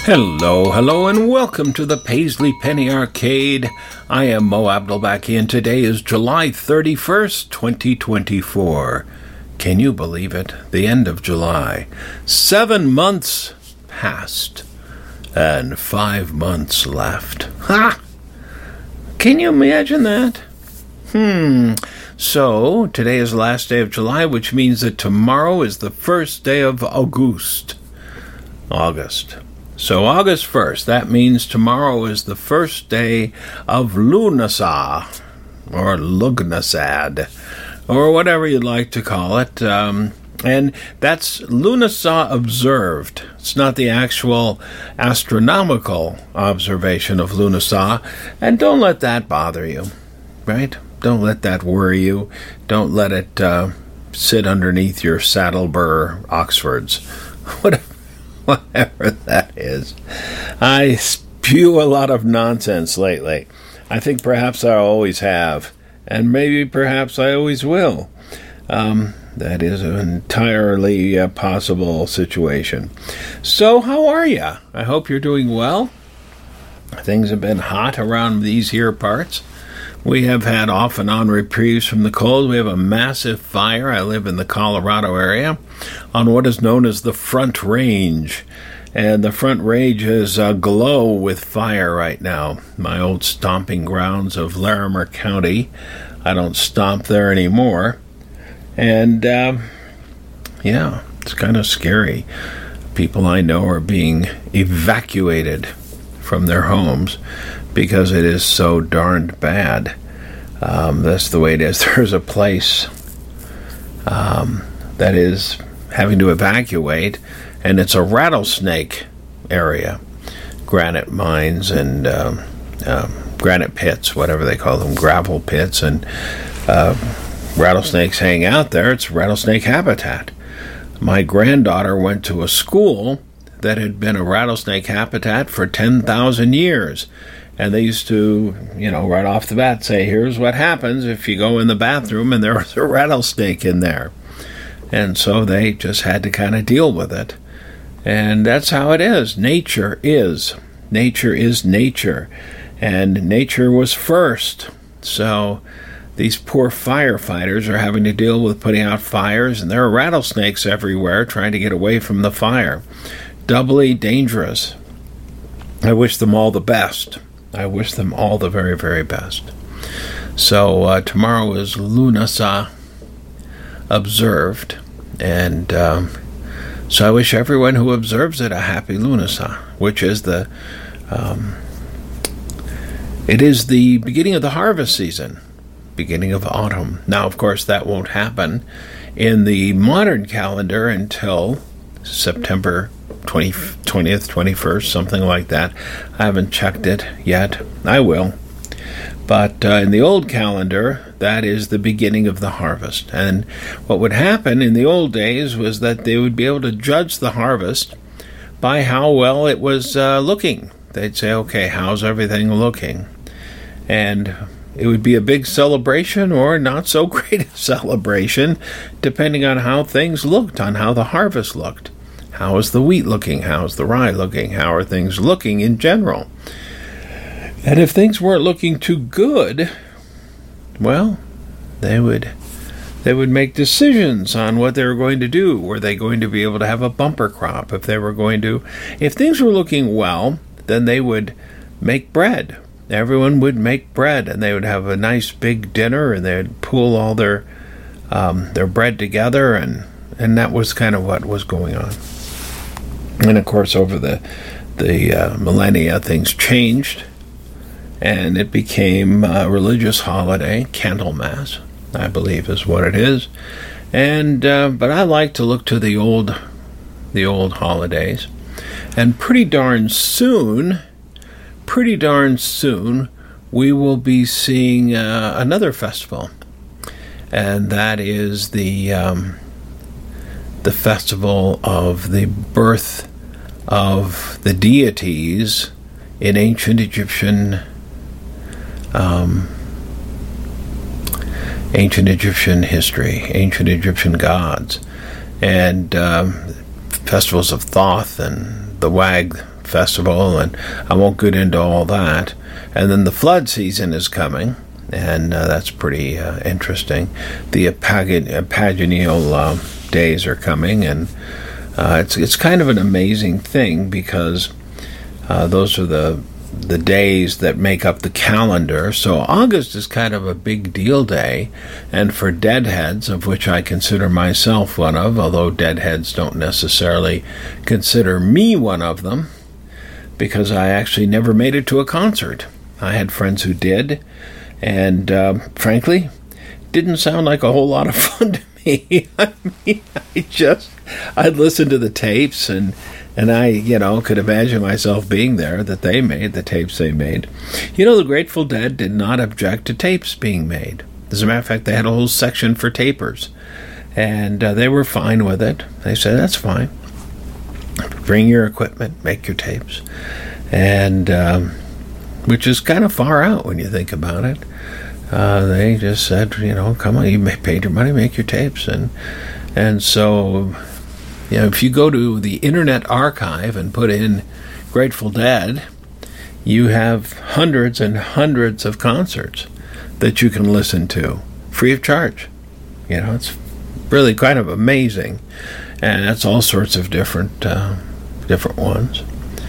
Hello, and welcome to the Paisley Penny Arcade. I am Mo Abdelbaki, and today is July 31st, 2024. Can you believe it? The end of July. 7 months passed, and 5 months left. Ha! Can you imagine that? So, today is the last day of July, which means that tomorrow is the first day of August. So August 1st, that means tomorrow is the first day of Lughnasadh, or Lughnasadh, or whatever you'd like to call it. And that's Lughnasadh observed. It's not the actual astronomical observation of Lughnasadh. And don't let that bother you, right? Don't let that worry you. Don't let it sit underneath your Saddleburr Oxfords. Whatever that is. I spew a lot of nonsense lately. I think perhaps I always have, and maybe perhaps I always will. That is an entirely possible situation. So, how are you? I hope you're doing well. Things have been hot around these here parts. We have had off and on reprieves from the cold. We have a massive fire. I live in the Colorado area on what is known as the Front Range. And the Front Range is aglow with fire right now. My old stomping grounds of Larimer County. I don't stomp there anymore. And, it's kind of scary. People I know are being evacuated from their homes because it is so darned bad. That's the way it is. There's a place that is having to evacuate, and it's a rattlesnake area. Granite mines and granite pits, whatever they call them, gravel pits, and rattlesnakes hang out there. It's rattlesnake habitat. My granddaughter went to a school that had been a rattlesnake habitat for 10,000 years. And they used to, right off the bat say, here's what happens if you go in the bathroom and there's a rattlesnake in there. And so they just had to kind of deal with it. And that's how it is. Nature is. Nature is nature. And nature was first. So these poor firefighters are having to deal with putting out fires, and there are rattlesnakes everywhere trying to get away from the fire. Doubly dangerous. I wish them all the best. I wish them all the very, very best. So tomorrow is Lughnasadh observed, and so I wish everyone who observes it a happy Lughnasadh, which is it is the beginning of the harvest season, beginning of autumn. Now, of course, that won't happen in the modern calendar until September 20th, 21st, something like that. I haven't checked it yet. I will. But in the old calendar, that is the beginning of the harvest. And what would happen in the old days was that they would be able to judge the harvest by how well it was looking. They'd say, okay, how's everything looking? And it would be a big celebration or not so great a celebration, depending on how things looked, on how the harvest looked. How is the wheat looking? How is the rye looking? How are things looking in general? And if things weren't looking too good, well, they would make decisions on what they were going to do. Were they going to be able to have a bumper crop? If things were looking well, then they would make bread. Everyone would make bread, and they would have a nice big dinner, and they would pool all their bread together, and that was kind of what was going on. And of course, over the millennia, things changed, and it became a religious holiday. Candlemas, I believe, is what it is. And but I like to look to the old holidays, and pretty darn soon, we will be seeing another festival, and that is the festival of the birth of the deities in ancient Egyptian history, ancient Egyptian gods, and festivals of Thoth and the Wag festival, and I won't get into all that. And then the flood season is coming, and that's pretty interesting. The Paganil days are coming, and it's kind of an amazing thing, because those are the days that make up the calendar. So August is kind of a big deal day, and for deadheads, of which I consider myself one of, although deadheads don't necessarily consider me one of them, because I actually never made it to a concert. I had friends who did, and frankly, didn't sound like a whole lot of fun to me. I mean, I'd listen to the tapes, and I, could imagine myself being there, that they made, the tapes they made. The Grateful Dead did not object to tapes being made. As a matter of fact, they had a whole section for tapers, and they were fine with it. They said, that's fine. Bring your equipment, make your tapes. And, which is kind of far out when you think about it. They just said, come on, you paid your money, make your tapes. And so, if you go to the Internet Archive and put in Grateful Dead, you have hundreds and hundreds of concerts that you can listen to free of charge. It's really kind of amazing, and that's all sorts of different ones.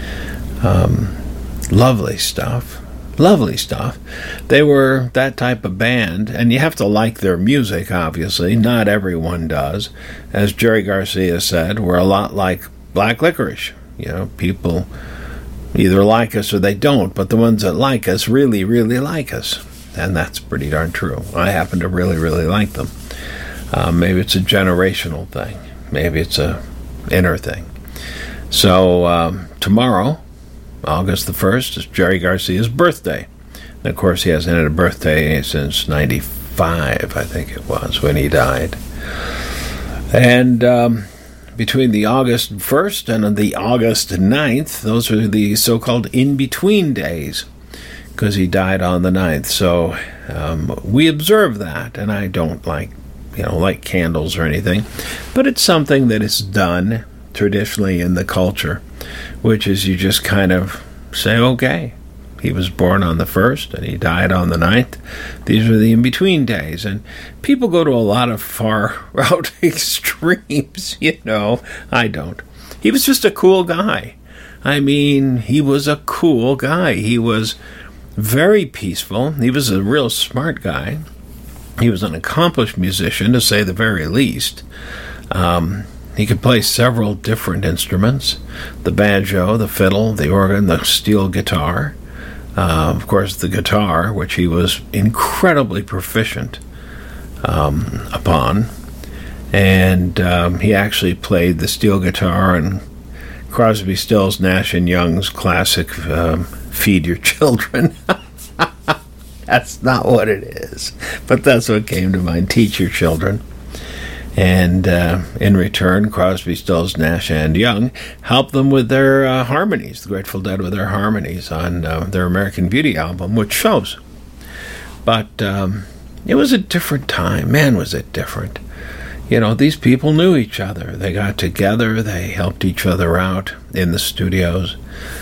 Lovely stuff. They were that type of band, and you have to like their music, obviously. Not everyone does. As Jerry Garcia said, we're a lot like Black Licorice. People either like us or they don't, but the ones that like us really, really like us. And that's pretty darn true. I happen to really, really like them. Maybe it's a generational thing. Maybe it's a inner thing. So tomorrow, August the 1st, is Jerry Garcia's birthday. And of course, he hasn't had a birthday since 95, I think it was, when he died. And between the August 1st and the August 9th, those are the so-called in-between days, because he died on the 9th. So we observe that, and I don't light candles or anything, but it's something that is done traditionally in the culture, which is you just kind of say, okay, he was born on the 1st and he died on the 9th. These are the in-between days. And people go to a lot of far-out extremes, I don't. He was just a cool guy. I mean, he was a cool guy. He was very peaceful. He was a real smart guy. He was an accomplished musician, to say the very least. He could play several different instruments: the banjo, the fiddle, the organ, the steel guitar. Of course, the guitar, which he was incredibly proficient upon. And he actually played the steel guitar in Crosby, Stills, Nash & Young's classic Feed Your Children. That's not what it is, but that's what came to mind. Teach your children. And in return, Crosby, Stills, Nash & Young helped them with their harmonies, the Grateful Dead with their harmonies on their American Beauty album, which shows. But it was a different time. Man, was it different. These people knew each other. They got together. They helped each other out in the studios.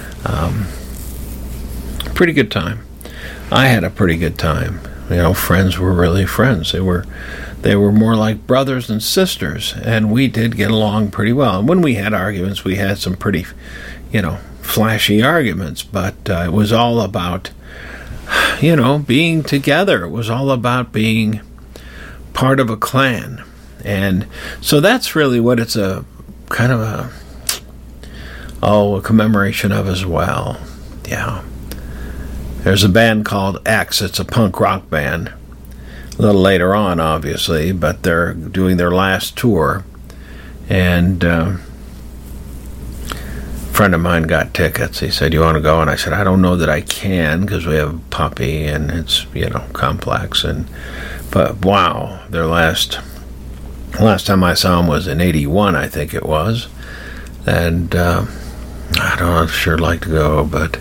Pretty good time. I had a pretty good time. Friends were really friends. They were more like brothers and sisters, and we did get along pretty well. And when we had arguments, we had some pretty, flashy arguments, but it was all about, being together. It was all about being part of a clan. And so that's really what it's a kind of a commemoration of as well. Yeah. There's a band called X. It's a punk rock band. A little later on, obviously, but they're doing their last tour. And a friend of mine got tickets. He said, "You want to go?" And I said, "I don't know that I can, because we have a puppy and it's, complex." But wow, their last time I saw them was in 81, I think it was. And I don't sure like to go, but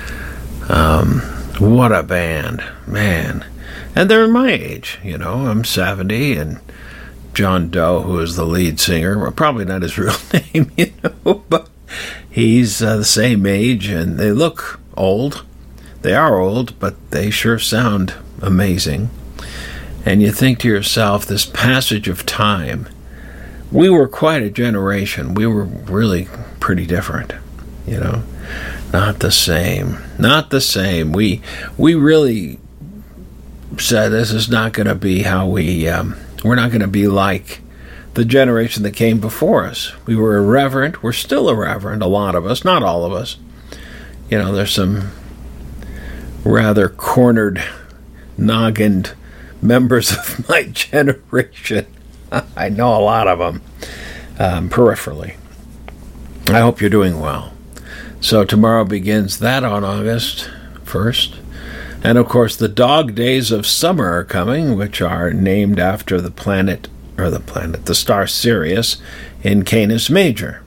what a band, man. And they're my age, I'm 70, and John Doe, who is the lead singer, well, probably not his real name, but He's the same age, and they look old. They are old, but they sure sound amazing. And you think to yourself, this passage of time, we were quite a generation. We were really pretty different, Not the same. Not the same. We really said this is not going to be how we're not going to be like the generation that came before us. We were irreverent. We're still irreverent, a lot of us, not all of us. There's some rather cornered, noggined members of my generation. I know a lot of them, peripherally. I hope you're doing well. So tomorrow begins that on August 1st. And of course, the dog days of summer are coming, which are named after the star Sirius in Canis Major.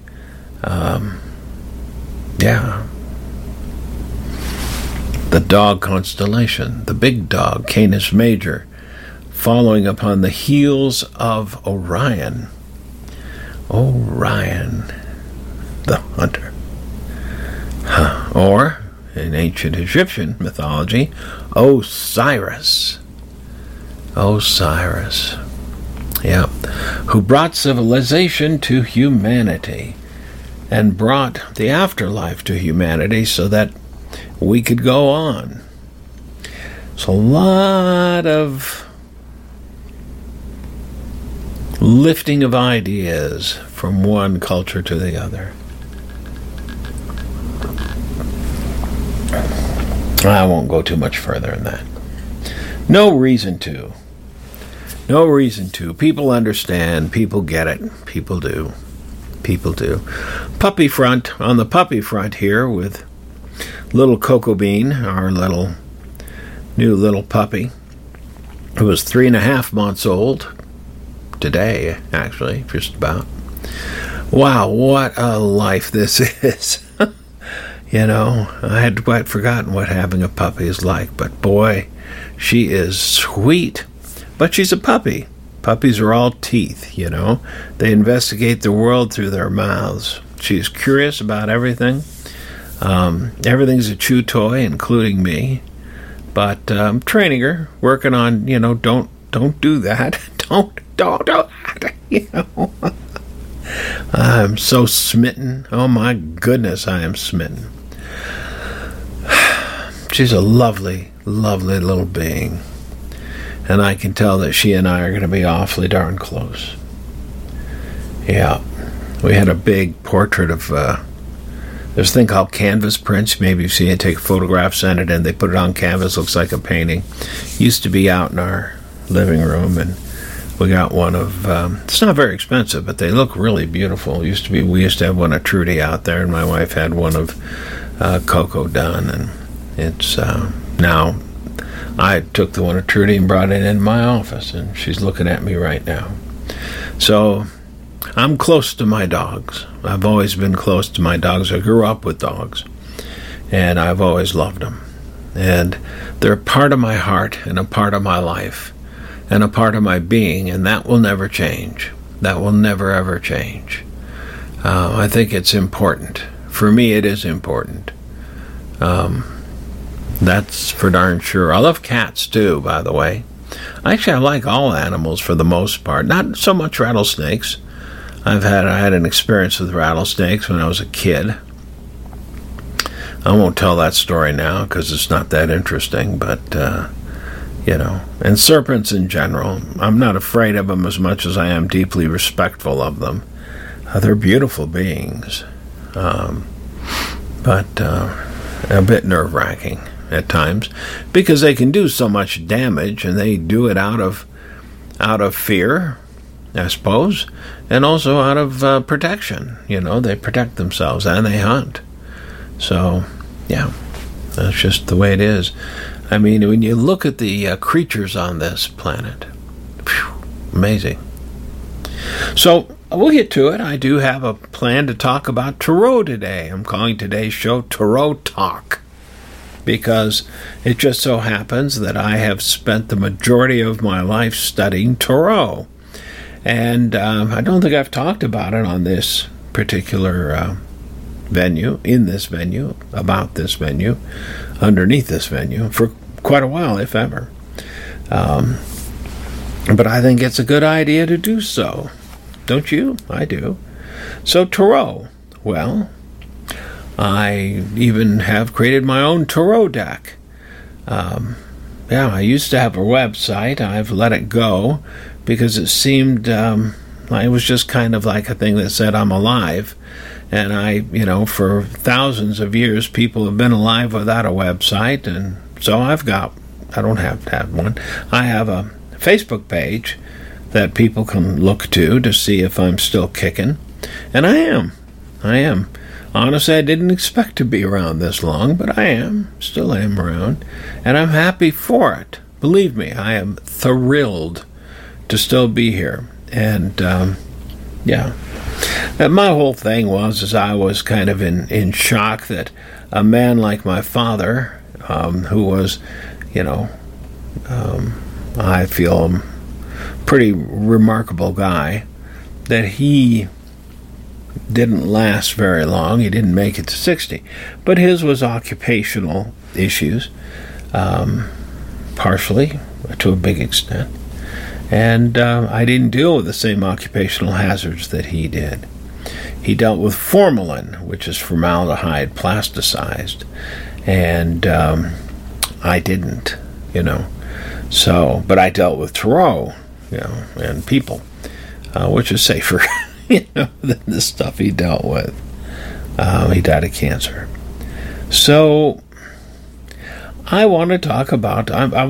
The dog constellation, the big dog, Canis Major, following upon the heels of Orion. Orion, the hunter. Or, in ancient Egyptian mythology, Osiris. Osiris. Yeah. Who brought civilization to humanity and brought the afterlife to humanity so that we could go on. So a lot of lifting of ideas from one culture to the other. I won't go too much further than that. No reason to. No reason to. People understand. People get it. People do. People do. Puppy front. On the puppy front here with little Cocoa Bean, our new little puppy, who was 3.5 months old. Today, actually, just about. Wow, what a life this is. I had quite forgotten what having a puppy is like, but boy, she is sweet. But she's a puppy. Puppies are all teeth, They investigate the world through their mouths. She's curious about everything. Everything's a chew toy, including me. But I'm training her, working on, don't do that. Don't do that, I'm so smitten. Oh my goodness, I am smitten. She's a lovely, lovely little being. And I can tell that she and I are going to be awfully darn close. Yeah. We had a big portrait of, there's a thing called canvas prints. Maybe you've seen it, take photographs, send it in, they put it on canvas, looks like a painting. Used to be out in our living room, and we got one of, it's not very expensive, but they look really beautiful. We used to have one of Trudy out there, and my wife had one of Coco done, and it's now I took the one of Trudy and brought it in my office, and she's looking at me right now. So I'm close to my dogs. I've always been close to my dogs. I grew up with dogs, and I've always loved them. And they're a part of my heart and a part of my life and a part of my being, and that will never change. That will never, ever change. I think it's important. For me, it is important. That's for darn sure. I love cats, too, by the way. Actually, I like all animals for the most part. Not so much rattlesnakes. I had an experience with rattlesnakes when I was a kid. I won't tell that story now because it's not that interesting, but, and serpents in general. I'm not afraid of them as much as I am deeply respectful of them. They're beautiful beings, but a bit nerve-wracking at times because they can do so much damage, and they do it out of fear, I suppose, and also out of protection. They protect themselves and they hunt. So, yeah, that's just the way it is. I mean, when you look at the creatures on this planet, amazing. So, we'll get to it. I do have a plan to talk about Tarot today. I'm calling today's show Tarot Talk, because it just so happens that I have spent the majority of my life studying Tarot. And I don't think I've talked about it on this particular venue, in this venue, about this venue, underneath this venue, for quite a while, if ever. But I think it's a good idea to do so. Don't you? I do. So tarot. Well, I even have created my own tarot deck. I used to have a website. I've let it go because it seemed it was just kind of like a thing that said I'm alive. And for thousands of years, people have been alive without a website. And so I don't have to have one. I have a Facebook page that people can look to see if I'm still kicking. And I am. Honestly, I didn't expect to be around this long, but I still am around. And I'm happy for it. Believe me, I am thrilled to still be here. And, And my whole thing was I was kind of in shock that a man like my father, who was, I feel a pretty remarkable guy, that he didn't last very long. He didn't make it to 60. But his was occupational issues, partially, to a big extent. And I didn't deal with the same occupational hazards that he did. He dealt with formalin, which is formaldehyde plasticized, and I didn't, So, but I dealt with tarot, and people, which is safer, than the stuff he dealt with. He died of cancer. So I want to talk about,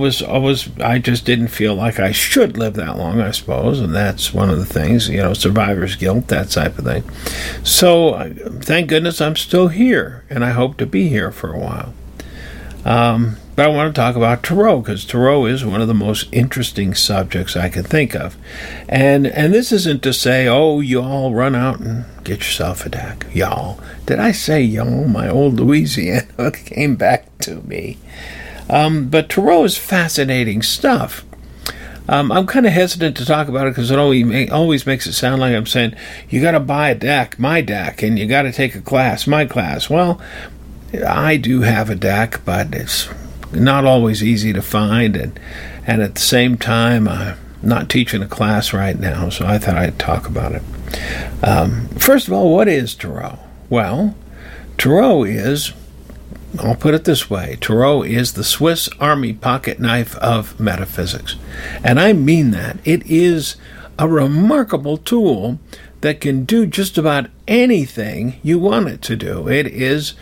I just didn't feel like I should live that long, I suppose, and that's one of the things, survivor's guilt, that type of thing. So, thank goodness I'm still here, and I hope to be here for a while. But I want to talk about tarot, because tarot is one of the most interesting subjects I can think of. And this isn't to say, you all run out and get yourself a deck. Y'all. Did I say y'all? My old Louisiana came back to me. But tarot is fascinating stuff. I'm kind of hesitant to talk about it because it always makes it sound like I'm saying, you got to buy a deck, my deck, and you got to take a class, my class. Well, I do have a deck, but it's not always easy to find, and at the same time, I'm not teaching a class right now, so I thought I'd talk about it. First of all, what is tarot? Well, tarot is, I'll put it this way, tarot is the Swiss Army pocket knife of metaphysics. And I mean that. It is a remarkable tool that can do just about anything you want it to do. It is,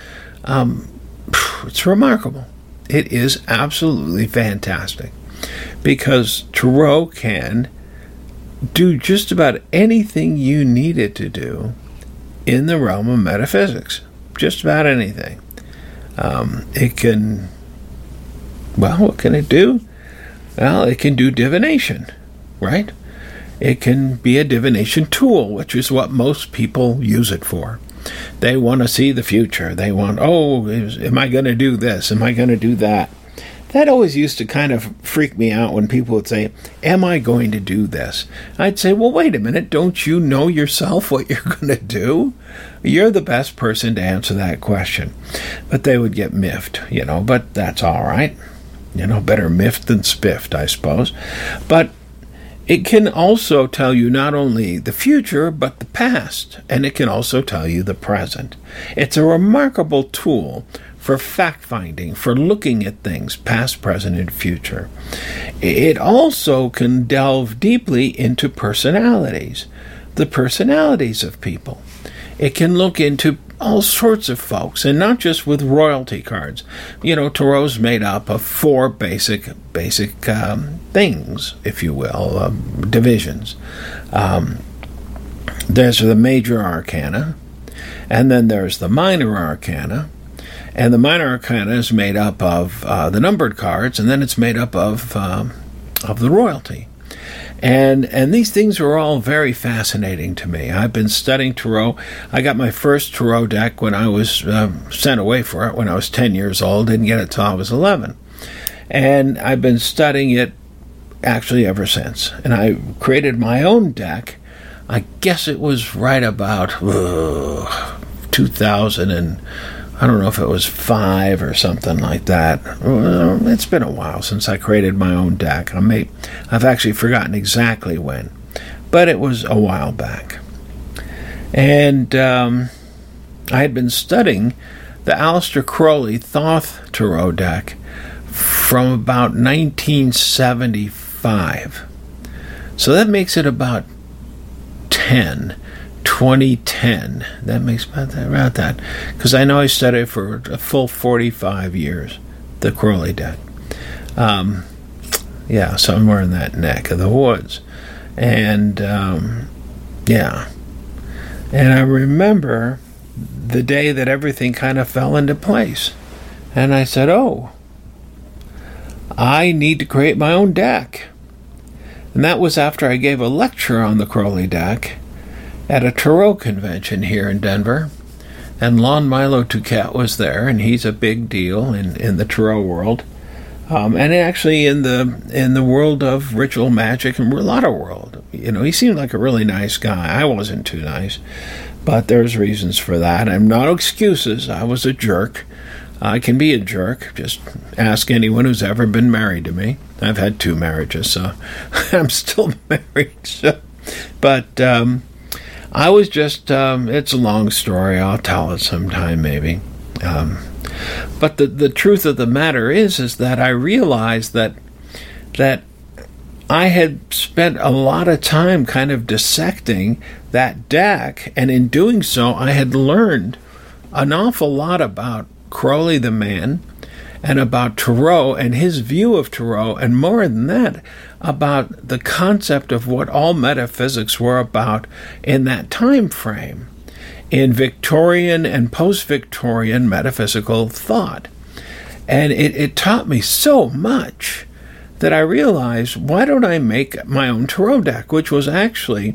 it's remarkable. It is absolutely fantastic because tarot can do just about anything you need it to do in the realm of metaphysics. Just about anything. It can, what can it do? Well, it can do divination, right? It can be a divination tool, which is what most people use it for. They want to see the future. They want, am I going to do this? Am I going to do that? That always used to kind of freak me out when people would say, am I going to do this? I'd say, well, wait a minute. Don't you know yourself what you're going to do? You're the best person to answer that question. But they would get miffed, but that's all right. Better miffed than spiffed, I suppose. But it can also tell you not only the future, but the past, and it can also tell you the present. It's a remarkable tool for fact-finding, for looking at things, past, present, and future. It also can delve deeply into personalities, the personalities of people. It can look into all sorts of folks, and not just with royalty cards. Tarot's made up of 4 basic things, if you will, divisions. There's the major arcana, and then there's the minor arcana, and the minor arcana is made up of the numbered cards, and then it's made up of the royalty. And these things are all very fascinating to me. I've been studying tarot. I got my first tarot deck when I was sent away for it when I was 10 years old. Didn't get it till I was 11. And I've been studying it actually ever since. And I created my own deck. I guess it was right about 2000 and I don't know if it was 5 or something like that. It's been a while since I created my own deck. I've actually forgotten exactly when, but it was a while back. And I had been studying the Aleister Crowley Thoth Tarot deck from about 1975. So that makes it about 2010. That makes about that. Because I know I studied for a full 45 years, the Crowley deck. Somewhere in that neck of the woods. And, And I remember the day that everything kind of fell into place. And I said, I need to create my own deck. And that was after I gave a lecture on the Crowley deck at a tarot convention here in Denver. And Lon Milo Touquette was there, and he's a big deal in the tarot world. And actually in the world of ritual magic and a lot of world. He seemed like a really nice guy. I wasn't too nice, but there's reasons for that. I'm not excuses. I was a jerk. I can be a jerk. Just ask anyone who's ever been married to me. I've had 2 marriages, so I'm still married. But I was just, it's a long story. I'll tell it sometime maybe. But the truth of the matter is that I realized that I had spent a lot of time kind of dissecting that deck, and in doing so, I had learned an awful lot about Crowley the man, and about Tarot and his view of Tarot, and more than that, about the concept of what all metaphysics were about in that time frame, in Victorian and post-Victorian metaphysical thought. And it taught me so much that I realized, why don't I make my own tarot deck, which was actually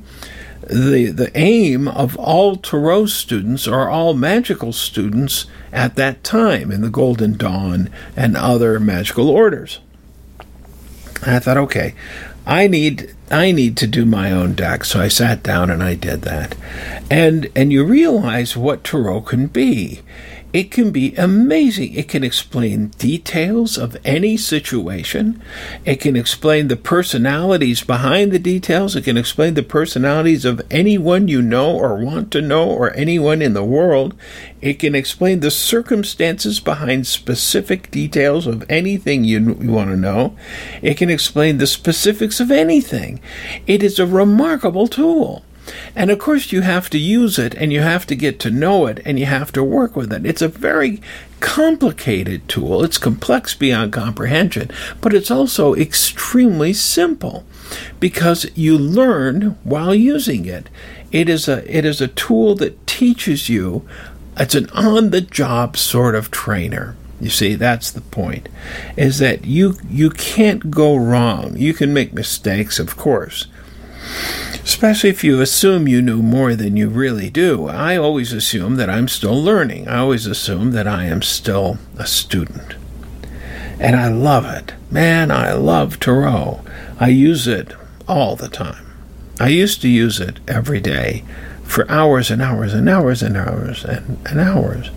the aim of all tarot students or all magical students at that time in the Golden Dawn and other magical orders. And I thought, okay, I need to do my own deck. So I sat down and I did that. And you realize what tarot can be. It can be amazing. It can explain details of any situation. It can explain the personalities behind the details. It can explain the personalities of anyone you know or want to know, or anyone in the world. It can explain the circumstances behind specific details of anything you want to know. It can explain the specifics of anything. It is a remarkable tool. And of course you have to use it, and you have to get to know it, and you have to work with it. It's a very complicated tool. It's complex beyond comprehension, but it's also extremely simple because you learn while using it. It is a tool that teaches you. It's an on-the-job sort of trainer. You see, that's the point, is that you can't go wrong. You can make mistakes, of course, especially if you assume you know more than you really do. I always assume that I'm still learning. I always assume that I am still a student. And I love it. Man, I love tarot. I use it all the time. I used to use it every day for hours and hours and hours and hours and hours.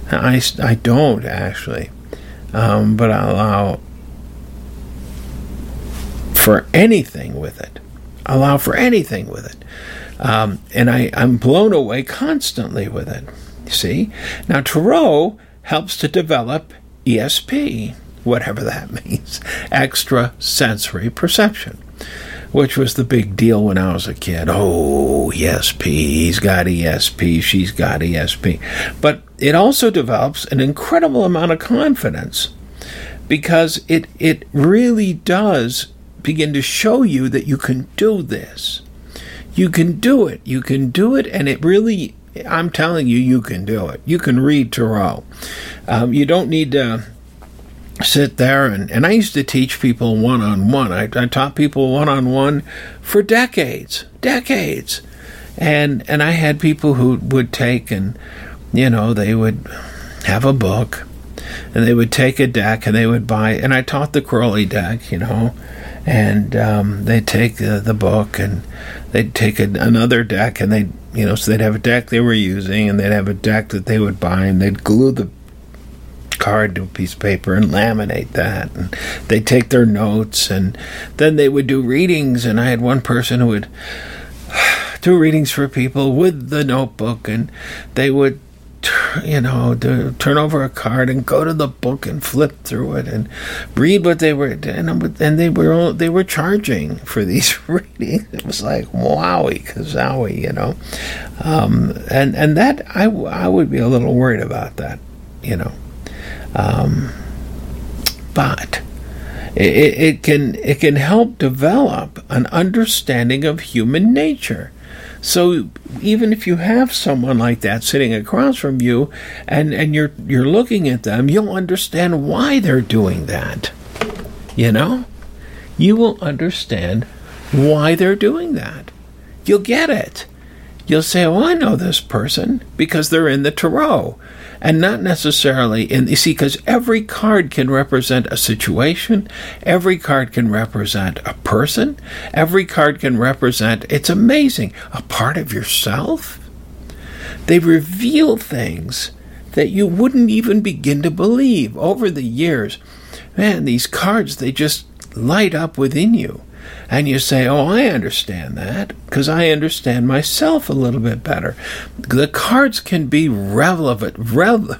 I don't actually, but I allow for anything with it. Allow for anything with it. And I'm blown away constantly with it. You see? Now, Tarot helps to develop ESP, whatever that means, extrasensory perception, which was the big deal when I was a kid. Oh, ESP, he's got ESP, she's got ESP. But it also develops an incredible amount of confidence because it really does begin to show you that you can do this. You can do it. You can do it, and it really, I'm telling you, you can do it. You can read Tarot. You don't need to sit there, and I used to teach people one-on-one. I taught people one-on-one for decades. And I had people who would take and, they would have a book, and they would take a deck, and they would buy, and I taught the Crowley deck, And they'd take the book, and they'd take another deck, and so they'd have a deck they were using, and they'd have a deck that they would buy, and they'd glue the card to a piece of paper and laminate that, and they'd take their notes, and then they would do readings. And I had one person who would do readings for people with the notebook, and they would turn over a card and go to the book and flip through it and read what they were, and they were charging for these readings. It was like wowie kazowie, and that I would be a little worried about that, but it can help develop an understanding of human nature. So even if you have someone like that sitting across from you, and you're looking at them, you'll understand why they're doing that. You will understand why they're doing that. You'll get it. You'll say, "Oh, I know this person," because they're in the tarot. And not necessarily because every card can represent a situation, every card can represent a person, every card can represent, it's amazing, a part of yourself. They reveal things that you wouldn't even begin to believe. Over the years, man, these cards, they just light up within you. And you say, "Oh, I understand that, because I understand myself a little bit better." The cards can be revelatory,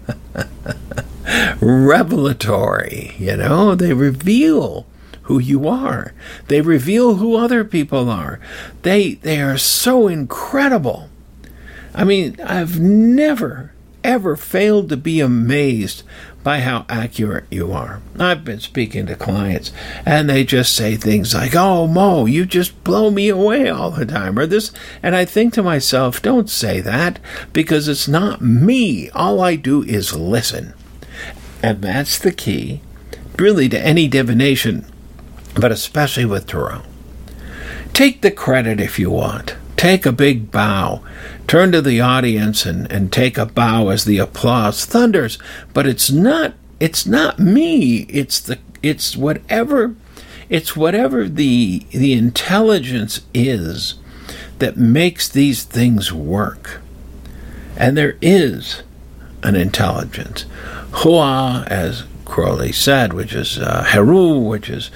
They reveal who you are. They reveal who other people are. They are so incredible. I mean, I've never, ever failed to be amazed by how accurate you are. I've been speaking to clients, and they just say things like, "Oh, Mo, you just blow me away all the time," or this, and I think to myself, don't say that, because it's not me. All I do is listen. And that's the key, really, to any divination, but especially with tarot. Take the credit if you want. Take a big bow. Turn to the audience and take a bow as the applause thunders. But it's not me. It's whatever the intelligence is that makes these things work. And there is an intelligence. Hua, as Crowley said, which is Heru, which is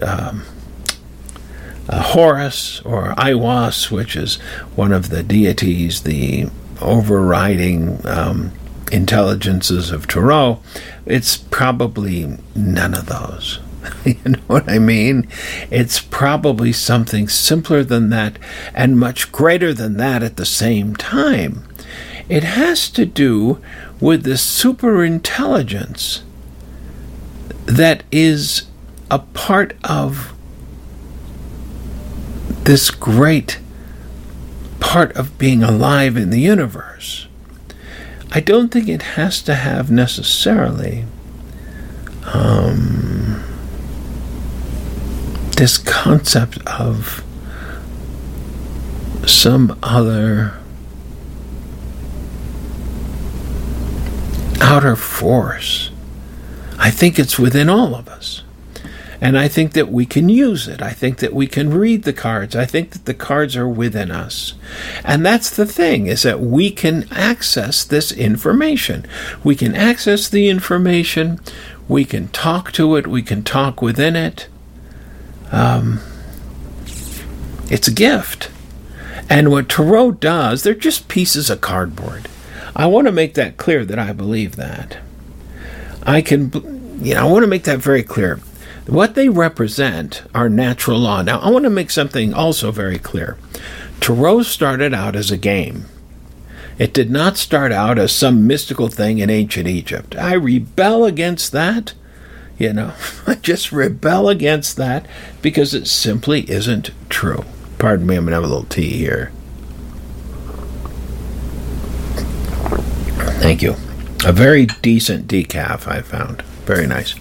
Horus, or Aiwass, which is one of the deities, the overriding intelligences of tarot. It's probably none of those. You know what I mean? It's probably something simpler than that and much greater than that at the same time. It has to do with the superintelligence that is a part of this great part of being alive in the universe. I don't think it has to have necessarily this concept of some other outer force. I think it's within all of us. And I think that we can use it. I think that we can read the cards. I think that the cards are within us. And that's the thing, is that we can access this information. We can access the information. We can talk to it. We can talk within it. It's a gift. And what tarot does, they're just pieces of cardboard. I want to make that clear, that I believe that. I want to make that very clear. What they represent are natural law. Now, I want to make something also very clear. Tarot started out as a game. It did not start out as some mystical thing in ancient Egypt. I rebel against that. I just rebel against that because it simply isn't true. Pardon me, I'm going to have a little tea here. Thank you. A very decent decaf, I found. Very nice.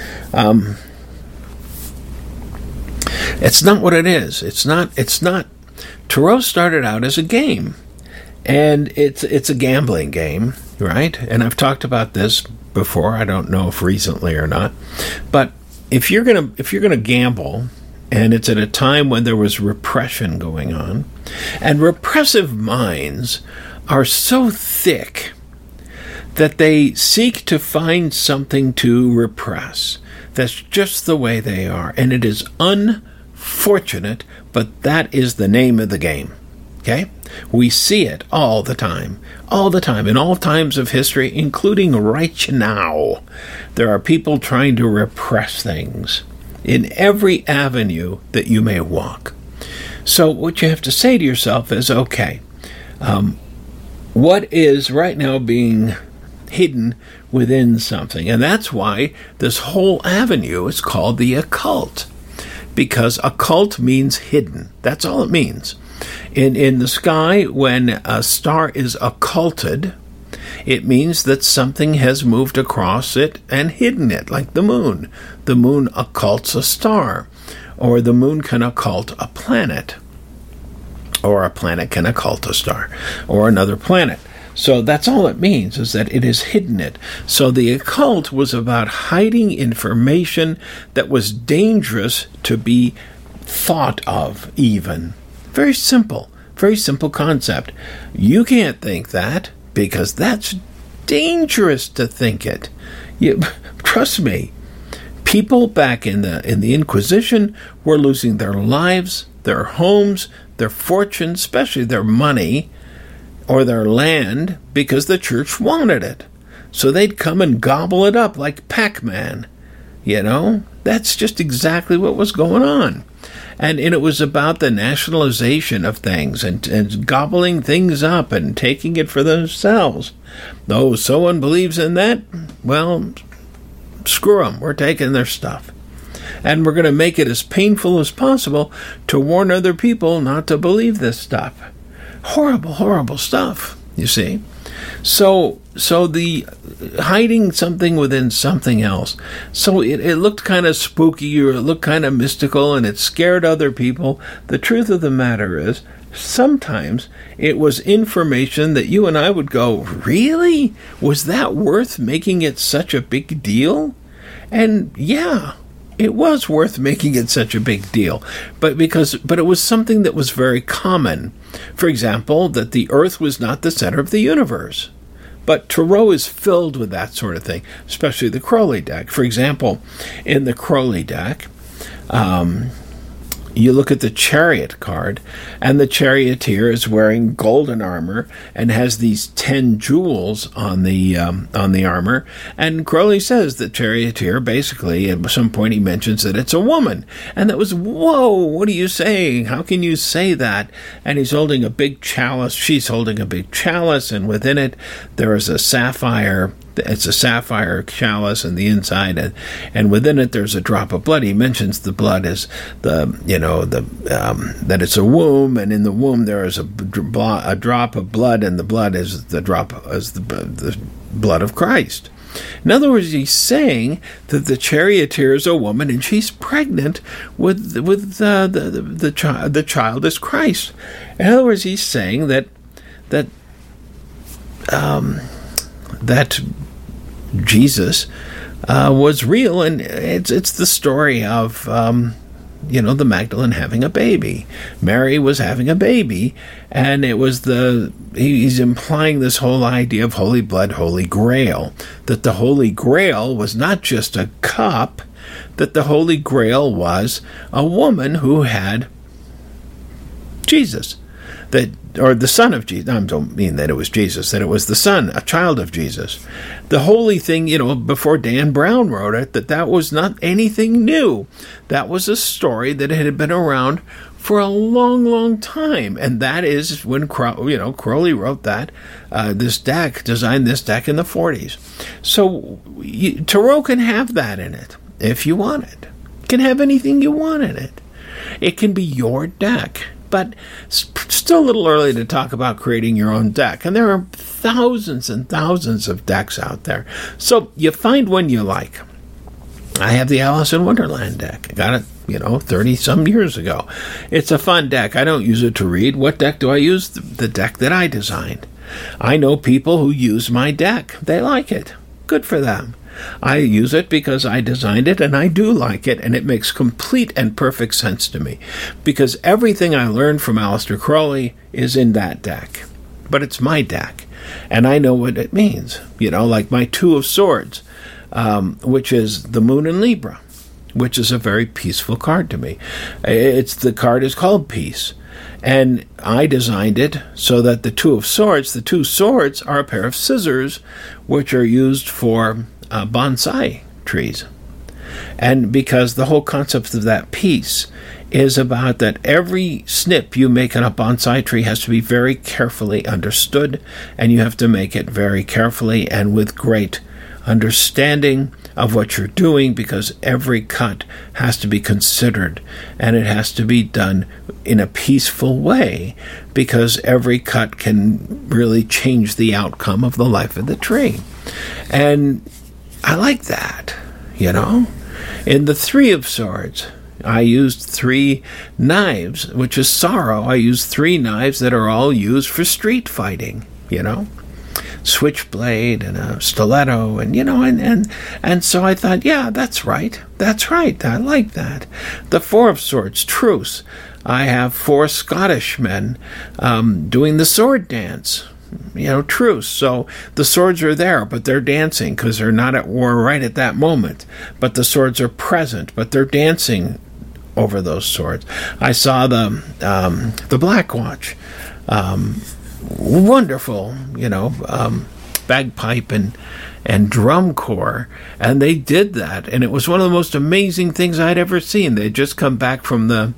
It's not what it is. It's not. Tarot started out as a game, and it's a gambling game, right? And I've talked about this before. I don't know if recently or not, but if you're gonna gamble, and it's at a time when there was repression going on, and repressive minds are so thick that they seek to find something to repress. That's just the way they are, and it is unfortunate, but that is the name of the game. Okay? We see it all the time, in all times of history, including right now. There are people trying to repress things in every avenue that you may walk. So what you have to say to yourself is, okay, what is right now being hidden within something? And that's why this whole avenue is called the occult, because occult means hidden. That's all it means. In the sky, when a star is occulted, it means that something has moved across it and hidden it, like the moon. The moon occults a star, or the moon can occult a planet, or a planet can occult a star, or another planet. So that's all it means, is that it has hidden it. So the occult was about hiding information that was dangerous to be thought of, even. Very simple concept. You can't think that, because that's dangerous to think it. Trust me, people back in the Inquisition were losing their lives, their homes, their fortunes, especially their money or their land, because the church wanted it. So they'd come and gobble it up like Pac-Man. That's just exactly what was going on. And it was about the nationalization of things and gobbling things up and taking it for themselves. Though someone believes in that, well, screw them. We're taking their stuff. And we're going to make it as painful as possible to warn other people not to believe this stuff. Horrible, horrible stuff, you see. So the hiding something within something else. So it looked kind of spooky, or it looked kind of mystical, and it scared other people. The truth of the matter is, sometimes it was information that you and I would go, really? Was that worth making it such a big deal? And yeah, it was worth making it such a big deal. But it was something that was very common. For example, that the earth was not the center of the universe. But Tarot is filled with that sort of thing, especially the Crowley deck. For example, in the Crowley deck, you look at the Chariot card, and the charioteer is wearing golden armor and has these 10 jewels on the armor. And Crowley says that charioteer, basically, at some point he mentions that it's a woman. And that was, whoa, what are you saying? How can you say that? And he's holding a big chalice. She's holding a big chalice, and within it there is a sapphire. It's a sapphire chalice in the inside, and within it there's a drop of blood. He mentions the blood as that it's a womb, and in the womb there is a drop of blood, and the blood is the blood of Christ. In other words, he's saying that the charioteer is a woman, and she's pregnant with the child is Christ. In other words, he's saying that Jesus was real, and it's the story of the Magdalene having a baby. Mary was having a baby, and it was he's implying this whole idea of holy blood, holy grail, that the Holy Grail was not just a cup, that the Holy Grail was a woman who had Jesus, or the son of Jesus. I don't mean that it was Jesus, that it was the son, a child of Jesus. The holy thing, before Dan Brown wrote it, that was not anything new. That was a story that had been around for a long, long time. And that is when Crowley wrote that, designed this deck in the 40s. So Tarot can have that in it if you want it. It can have anything you want in it. It can be your deck. But still a little early to talk about creating your own deck. And there are thousands and thousands of decks out there. So you find one you like. I have the Alice in Wonderland deck. I got it, 30-some years ago. It's a fun deck. I don't use it to read. What deck do I use? The deck that I designed. I know people who use my deck. They like it. Good for them. I use it because I designed it, and I do like it, and it makes complete and perfect sense to me, because everything I learned from Aleister Crowley is in that deck. But it's my deck, and I know what it means. Like my Two of Swords, which is the Moon in Libra, which is a very peaceful card to me. The card is called Peace. And I designed it so that the two swords are a pair of scissors, which are used for bonsai trees. And because the whole concept of that piece is about that every snip you make on a bonsai tree has to be very carefully understood, and you have to make it very carefully and with great understanding of what you're doing, because every cut has to be considered, and it has to be done in a peaceful way, because every cut can really change the outcome of the life of the tree. And I like that, In the Three of Swords, I used 3 knives, which is sorrow. I used 3 knives that are all used for street fighting, switchblade and a stiletto, and so I thought, yeah, that's right, I like that. The Four of Swords, truce. I have 4 Scottish men doing the sword dance, truce. So the swords are there, but they're dancing because they're not at war right at that moment, but the swords are present, but they're dancing over those swords. I saw the Black Watch, wonderful, bagpipe and drum corps, and they did that, and it was one of the most amazing things I'd ever seen. They'd just come back from the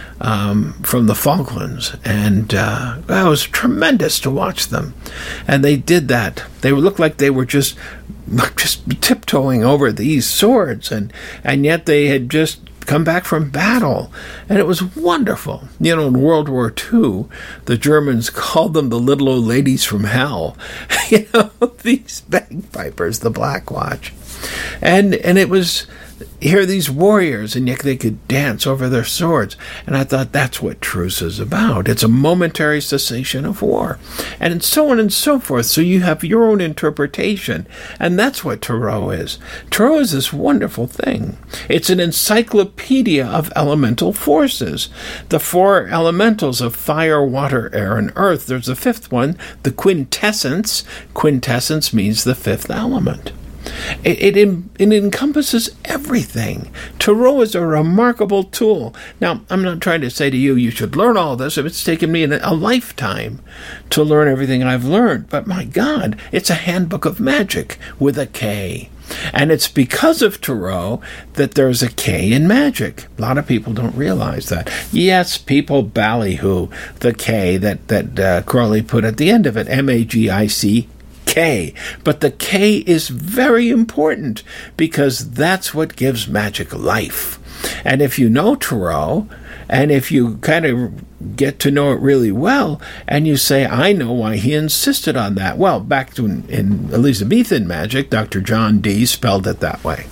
Falklands, and that was tremendous to watch them. And they did that. They looked like they were just tiptoeing over these swords, and yet they had just come back from battle, and it was wonderful. In World War II, the Germans called them the little old ladies from hell. These bagpipers, the Black Watch, and it was. Here are these warriors, and yet they could dance over their swords. And I thought that's what truce is about. It's a momentary cessation of war. And so on and so forth. So you have your own interpretation. And that's what Tarot is. Tarot is this wonderful thing. It's an encyclopedia of elemental forces. The 4 elementals of fire, water, air, and earth. There's a 5th one, the quintessence. Quintessence means the 5th element. It encompasses everything. Tarot is a remarkable tool. Now, I'm not trying to say to you should learn all this. It's taken me a lifetime to learn everything I've learned. But my God, it's a handbook of magic with a K. And it's because of Tarot that there's a K in magic. A lot of people don't realize that. Yes, people ballyhoo the K that Crowley put at the end of it, MAGIC. K. But the K is very important because that's what gives magic life. And if you know Tarot, and if you kind of get to know it really well, and you say, I know why he insisted on that. Well, back in Elizabethan magic, Dr. John Dee spelled it that way.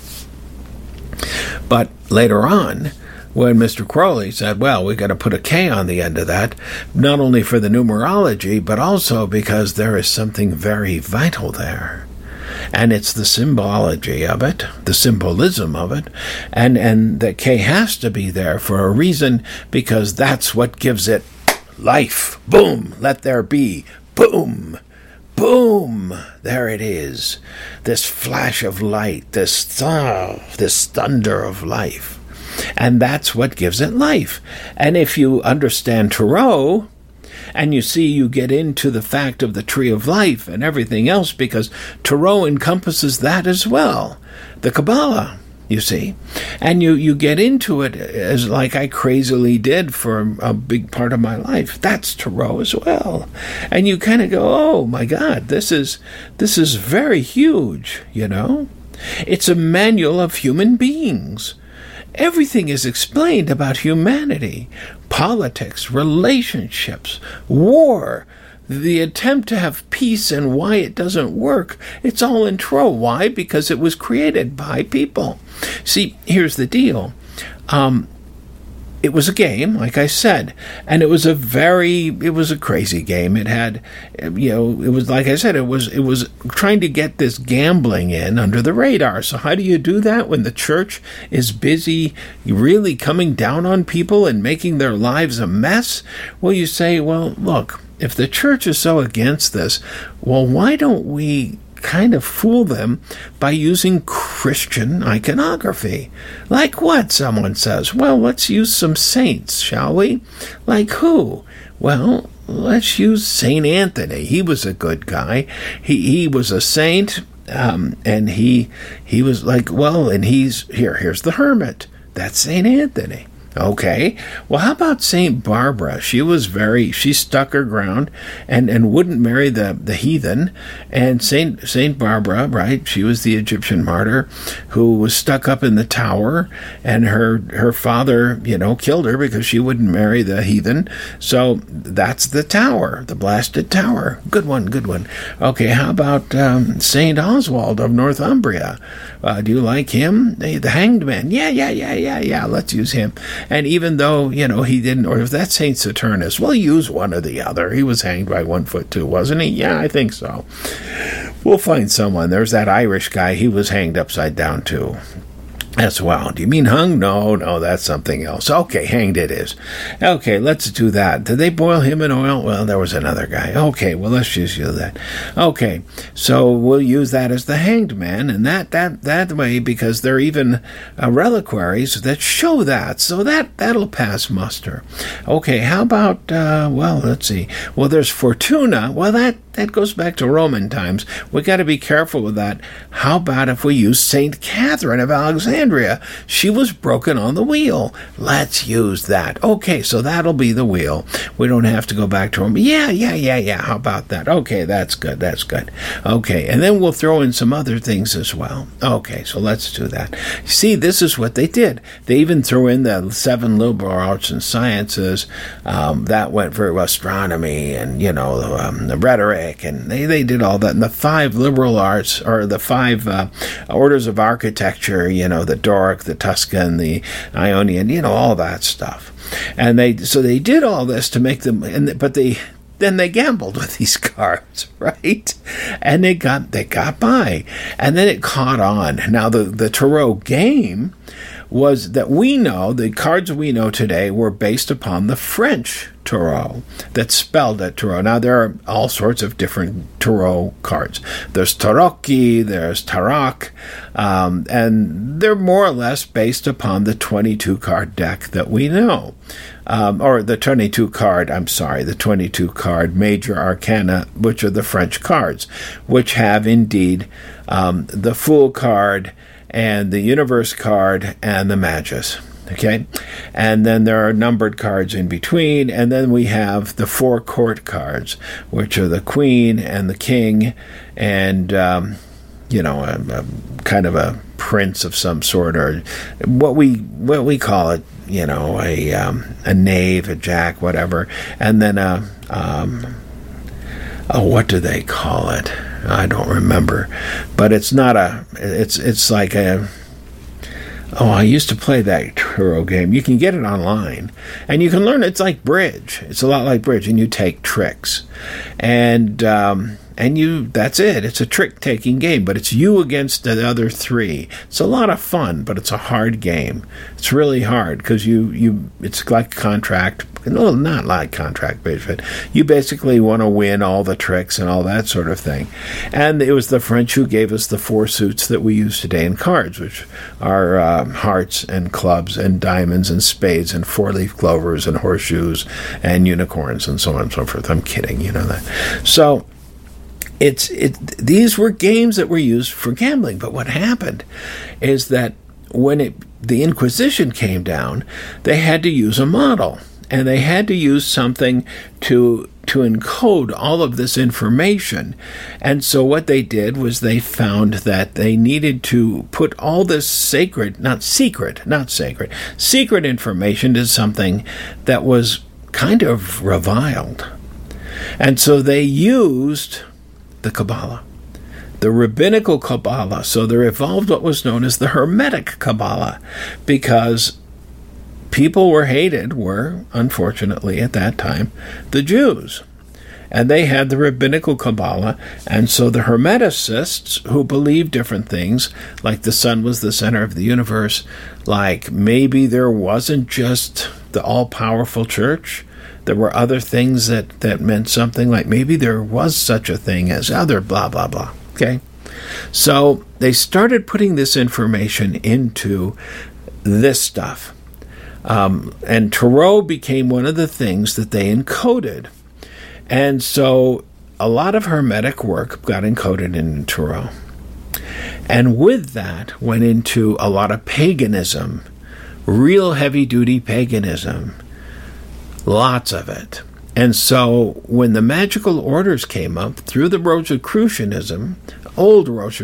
But later on, when Mr. Crowley said, well, we got to put a K on the end of that, not only for the numerology, but also because there is something very vital there. And it's the symbology of it, the symbolism of it, and the K has to be there for a reason, because that's what gives it life. Boom, let there be. Boom. Boom! There it is. This flash of light, this thunder of life. And that's what gives it life. And if you understand Tarot, and you get into the fact of the tree of life and everything else, because Tarot encompasses that as well. The Kabbalah, you see. And you get into it as like I crazily did for a big part of my life. That's Tarot as well. And you kind of go, oh my God, this is very huge, It's a manual of human beings. Everything is explained about humanity, politics, relationships, war, the attempt to have peace and why it doesn't work. It's all in Tarot. Why? Because it was created by people. See, here's the deal. it was a game, like I said, and it was a crazy game. It had, it was, like I said, it was trying to get this gambling in under the radar. So how do you do that when the church is busy really coming down on people and making their lives a mess? Well, you say, well, look, if the church is so against this, well, why don't we kind of fool them by using Christian iconography? Like what, someone says. Well, let's use some saints, shall we? Like who? Well, let's use St. Anthony. He was a good guy. He was a saint, and he was like, well, and here's the hermit. That's St. Anthony. Okay, well, how about St. Barbara? She stuck her ground and wouldn't marry the heathen. And St. Barbara, right, she was the Egyptian martyr who was stuck up in the tower, and her father, killed her because she wouldn't marry the heathen. So that's the tower, the blasted tower. Good one. Okay, how about St. Oswald of Northumbria? Do you like him? The hanged man. Yeah, let's use him. And even though, he didn't, or if that's St. Saturnus, we'll use one or the other. He was hanged by 1 foot too, wasn't he? Yeah, I think so. We'll find someone. There's that Irish guy. He was hanged upside down too. As well. Do you mean hung? No, that's something else. Okay, hanged it is. Okay, let's do that. Did they boil him in oil? Well, there was another guy. Okay, well, let's just use that. Okay, so we'll use that as the hanged man, and that way, because there are even reliquaries that show that, so that'll pass muster. Okay, how about, let's see. Well, there's Fortuna. Well, that goes back to Roman times. We got to be careful with that. How about if we use St. Catherine of Alexandria? She was broken on the wheel. Let's use that. Okay, so that'll be the wheel. We don't have to go back to Rome. Yeah. How about that? Okay, that's good. Okay, and then we'll throw in some other things as well. Okay, so let's do that. See, this is what they did. They even threw in the 7 liberal arts and sciences. That went for astronomy and, the rhetoric. And they did all that. And the 5 liberal arts, or the 5 orders of architecture, the Doric, the Tuscan, the Ionian, all that stuff. And they did all this to make them, then they gambled with these cards, right? And they got by. And then it caught on. Now the Tarot game was that the cards we know today were based upon the French Tarot that's spelled at Tarot. Now, there are all sorts of different Tarot cards. There's Tarocchi, there's Tarot, and they're more or less based upon the 22-card deck that we know. Or the 22-card Major Arcana, which are the French cards, which have indeed the Fool card and the Universe card and the Magus. Okay, and then there are numbered cards in between, and then we have the 4 court cards, which are the Queen and the King, and a kind of a prince of some sort, or what we call it, a knave, a jack, whatever, and then what do they call it? I don't remember, but it's not it's like a. Oh, I used to play that Tarot game. You can get it online, and you can learn. It's like bridge. It's a lot like bridge, and you take tricks, and that's it. It's a trick-taking game, but it's you against the other 3. It's a lot of fun, but it's a hard game. It's really hard because it's like contract. No, not like contract based, but you basically want to win all the tricks and all that sort of thing. And it was the French who gave us the 4 suits that we use today in cards, which are hearts and clubs and diamonds and spades and 4-leaf clovers and horseshoes and unicorns and so on and so forth. I'm kidding, that. So these were games that were used for gambling. But what happened is that when the Inquisition came down, they had to use a model. And they had to use something to encode all of this information. And so what they did was they found that they needed to put all this secret information to something that was kind of reviled. And so they used the Kabbalah, the rabbinical Kabbalah. So there evolved what was known as the Hermetic Kabbalah, because people were, unfortunately at that time, the Jews. And they had the rabbinical Kabbalah, and so the Hermeticists, who believed different things, like the sun was the center of the universe, like maybe there wasn't just the all-powerful church, there were other things that meant something, like maybe there was such a thing as other blah, blah, blah, okay? So they started putting this information into this stuff. And Tarot became one of the things that they encoded. And so a lot of Hermetic work got encoded in Tarot. And with that went into a lot of paganism, real heavy-duty paganism, lots of it. And so when the magical orders came up through the Rosicrucianism, old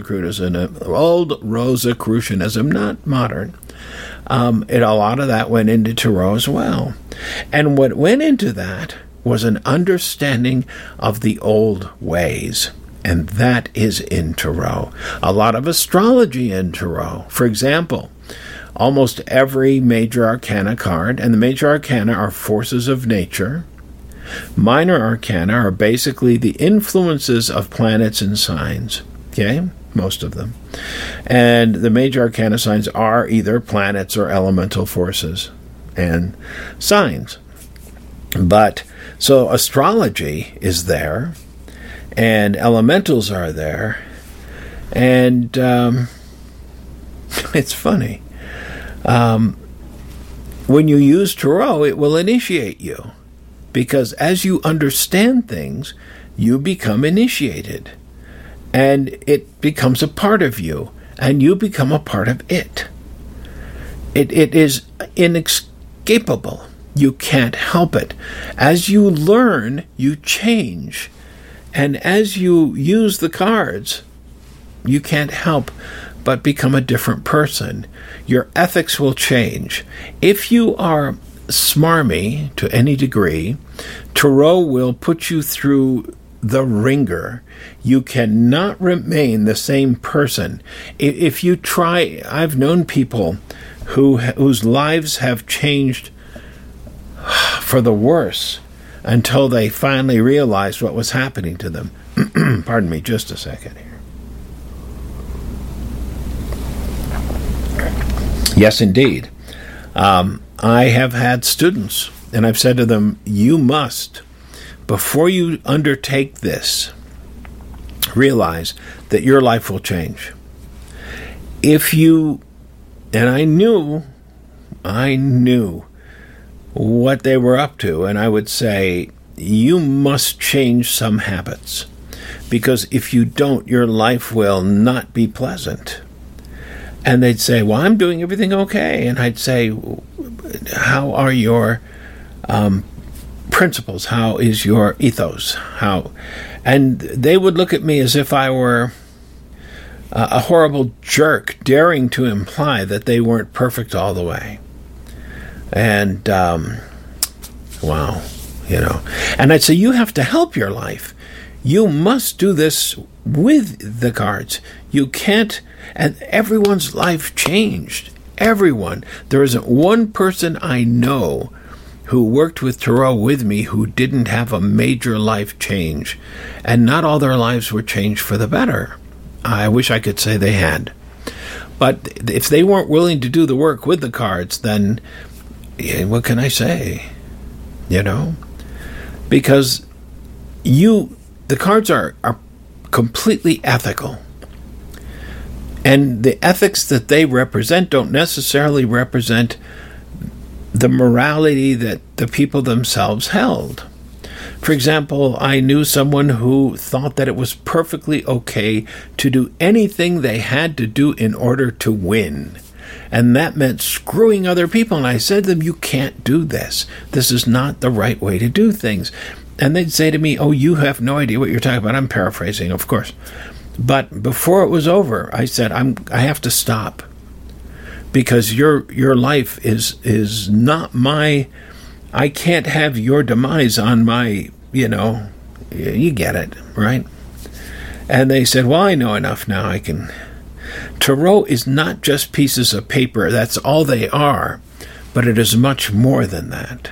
Rosicrucianism, not modern, a lot of that went into Tarot as well. And what went into that was an understanding of the old ways, and that is in Tarot. A lot of astrology in Tarot. For example, almost every major arcana card, and the major arcana are forces of nature. Minor arcana are basically the influences of planets and signs, okay? Most of them. And the major arcana signs are either planets or elemental forces and signs. But so astrology is there, and elementals are there, and it's funny. When you use Tarot, it will initiate you, because as you understand things, you become initiated, and it becomes a part of you, and you become a part of it. It is inescapable. You can't help it. As you learn, you change. And as you use the cards, you can't help but become a different person. Your ethics will change. If you are smarmy to any degree, Tarot will put you through the ringer. You cannot remain the same person. If you try, I've known people whose lives have changed for the worse until they finally realized what was happening to them. Pardon me, just a second here. Yes, indeed. I have had students, and I've said to them, you must, before you undertake this, realize that your life will change. If you, and I knew what they were up to, and I would say, you must change some habits, because if you don't, your life will not be pleasant. And they'd say, well, I'm doing everything okay. And I'd say, how are your principles? How is your ethos? And they would look at me as if I were a horrible jerk, daring to imply that they weren't perfect all the way. And, wow, And I'd say, you have to help your life. You must do this with the cards. You can't, and everyone's life changed. Everyone. There isn't one person I know who worked with Tarot with me who didn't have a major life change. And not all their lives were changed for the better. I wish I could say they had. But if they weren't willing to do the work with the cards, then what can I say? Because the cards are completely ethical. And the ethics that they represent don't necessarily represent the morality that the people themselves held. For example, I knew someone who thought that it was perfectly okay to do anything they had to do in order to win. And that meant screwing other people. And I said to them, you can't do this. This is not the right way to do things. And they'd say to me, oh, you have no idea what you're talking about. I'm paraphrasing, of course. But before it was over, I said, I have to stop. Because your life is not my... I can't have your demise on my, you get it, right? And they said, well, I know enough now. I can... Tarot is not just pieces of paper. That's all they are. but it is much more than that.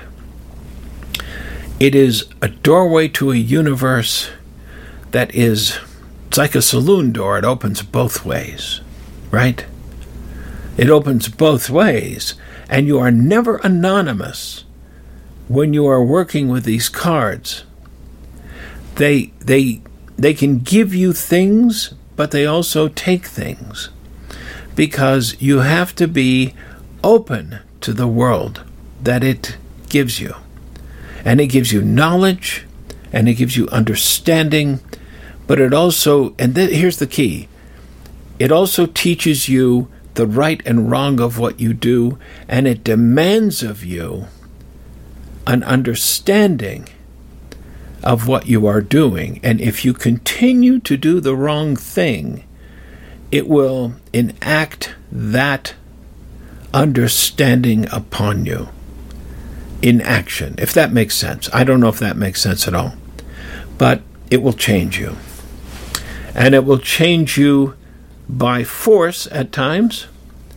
It is a doorway to a universe that is, it's like a saloon door. It opens both ways, right? It opens both ways, and you are never anonymous when you are working with these cards. They can give you things, but they also take things, because you have to be open to the world that it gives you. And it gives you knowledge, and it gives you understanding, but it also, and here's the key, it also teaches you the right and wrong of what you do, and it demands of you an understanding of what you are doing. And if you continue to do the wrong thing, it will enact that understanding upon you in action, if that makes sense. I don't know if that makes sense at all, but it will change you. And it will change you by force at times.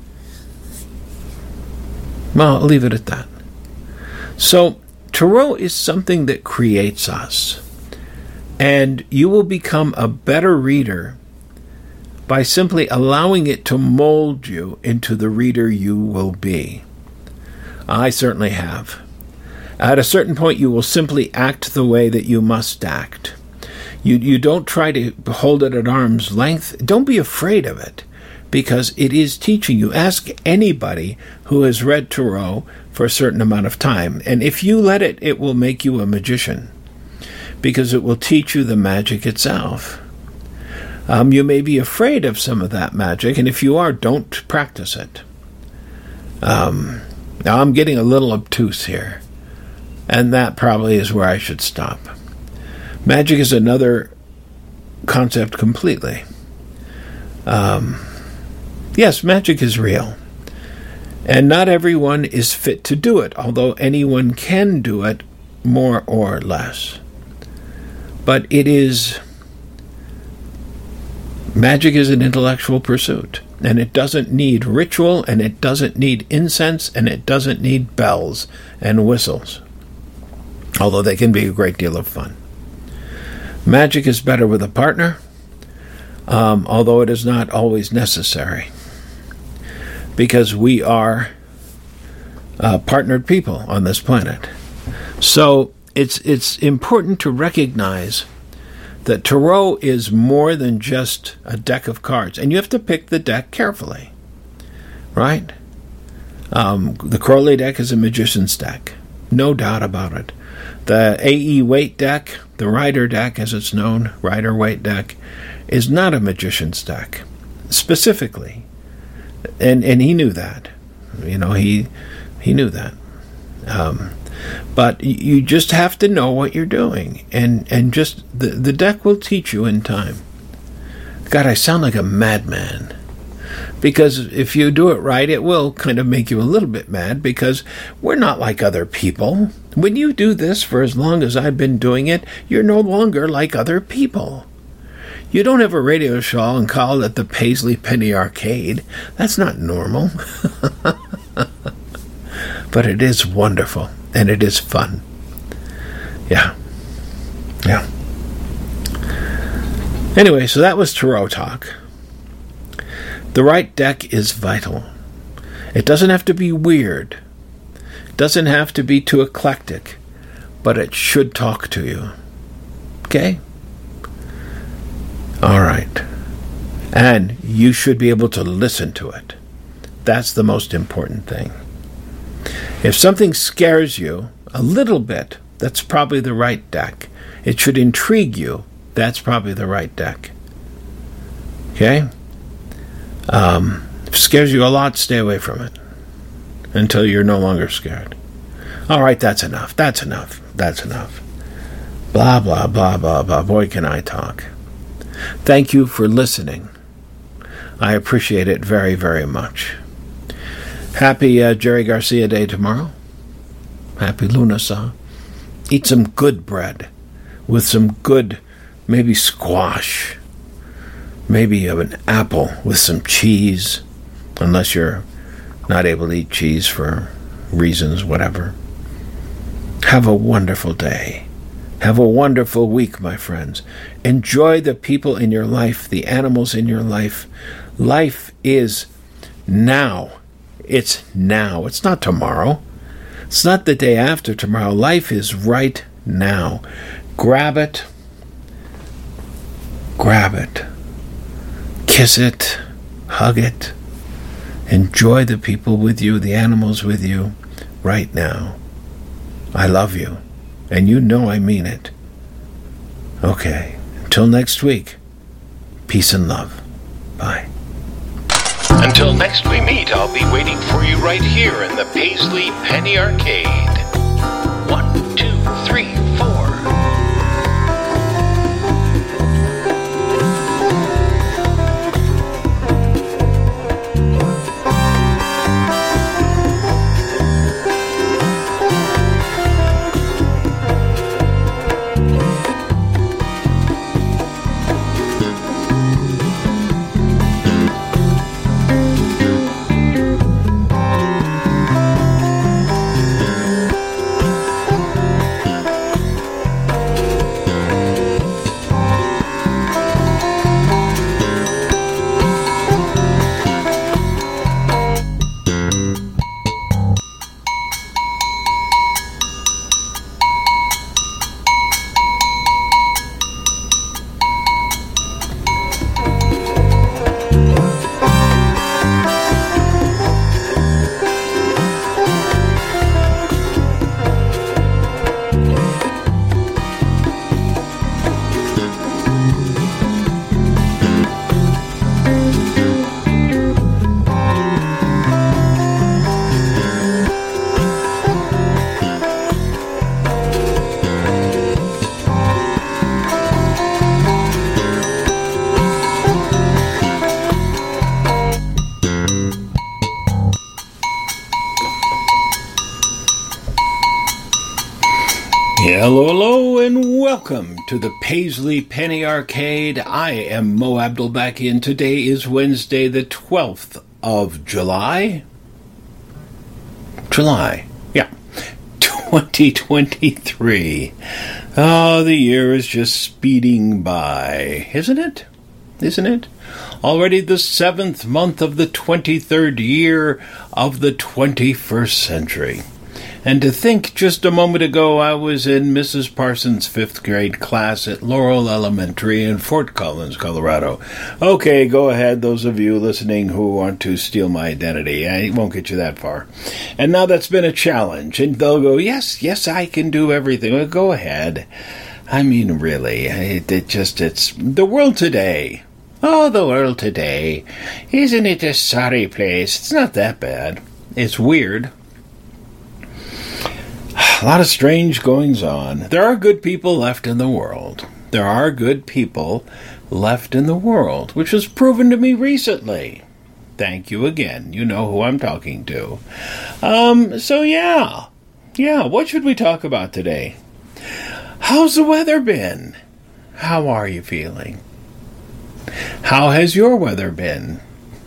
Well, I'll leave it at that. So, Tarot is something that creates us. And you will become a better reader by simply allowing it to mold you into the reader you will be. I certainly have. At a certain point, you will simply act the way that you must act. You don't try to hold it at arm's length. Don't be afraid of it, because it is teaching you. Ask anybody who has read Tarot for a certain amount of time, and if you let it, it will make you a magician, because it will teach you the magic itself. You may be afraid of some of that magic, and if you are, don't practice it. Now, I'm getting a little obtuse here, and that probably is where I should stop. Magic is another concept completely. Yes, magic is real. And not everyone is fit to do it, although anyone can do it more or less. But magic is an intellectual pursuit. And it doesn't need ritual, and it doesn't need incense, and it doesn't need bells and whistles, although they can be a great deal of fun. Magic is better with a partner, although it is not always necessary, because we are partnered people on this planet. So it's important to recognize that Tarot is more than just a deck of cards, and you have to pick the deck carefully, right? The Crowley deck is a magician's deck, no doubt about it. The A.E. Waite deck, the Rider deck as it's known, Rider-Waite deck, is not a magician's deck, specifically. And he knew that. You know, he knew that. But you just have to know what you're doing. And just, the deck will teach you in time. God, I sound like a madman. Because if you do it right, it will kind of make you a little bit mad, because we're not like other people. When you do this for as long as I've been doing it, you're no longer like other people. You don't have a radio show and call it the Paisley Penny Arcade. That's not normal. But it is wonderful, and it is fun. Yeah. Anyway, so that was Tarot Talk. The right deck is vital. It doesn't have to be weird. It doesn't have to be too eclectic, but it should talk to you. Okay? All right. And you should be able to listen to it. That's the most important thing. If something scares you a little bit, that's probably the right deck. It should intrigue you. That's probably the right deck. Okay? If it scares you a lot, stay away from it until you're no longer scared. All right, that's enough. That's enough. Blah, blah, blah, blah, blah. Boy, can I talk. Thank you for listening. I appreciate it very, very much. Happy Jerry Garcia Day tomorrow. Happy Lunasa. Eat some good bread with some good, maybe squash. Maybe an apple with some cheese, unless you're not able to eat cheese for reasons, whatever. Have a wonderful day. Have a wonderful week, my friends. Enjoy the people in your life, the animals in your life. Life is now. It's now. It's not tomorrow. It's not the day after tomorrow. Life is right now. Grab it. Grab it. Kiss it. Hug it. Enjoy the people with you, the animals with you, right now. I love you. And you know I mean it. Okay. Until next week. Peace and love. Bye. Until next we meet, I'll be waiting for you right here in the Paisley Penny Arcade. 1, 2, 3, 4. Hello, and welcome to the Paisley Penny Arcade. I am Mo Abdelbaki, today is Wednesday, the 12th of July. 2023. Oh, the year is just speeding by, isn't it? Already the 7th month of the 23rd year of the 21st century. And to think, just a moment ago, I was in Mrs. Parsons' 5th grade class at Laurel Elementary in Fort Collins, Colorado. Okay, go ahead, those of you listening who want to steal my identity. I won't get you that far. And now that's been a challenge. And they'll go, yes, I can do everything. Well, go ahead. I mean, really, it's the world today. Oh, the world today. Isn't it a sorry place? It's not that bad. It's weird. A lot of strange goings on. There are good people left in the world. Which was proven to me recently. Thank you again. You know who I'm talking to. So yeah, what should we talk about today? How's the weather been? How are you feeling? How has your weather been?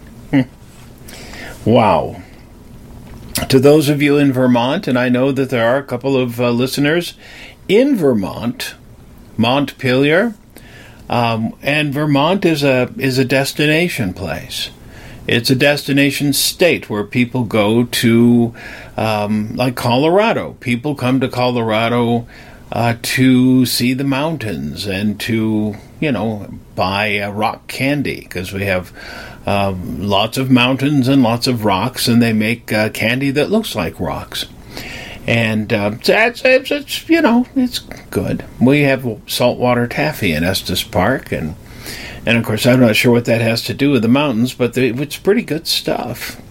Wow. To those of you in Vermont, and I know that there are a couple of listeners in Vermont, Montpelier, and Vermont is a destination place. It's a destination state where people go to, like Colorado. People come to Colorado to see the mountains and to, buy rock candy, because we have lots of mountains and lots of rocks, and they make candy that looks like rocks. And it's good. We have saltwater taffy in Estes Park, and of course I'm not sure what that has to do with the mountains, but it's pretty good stuff.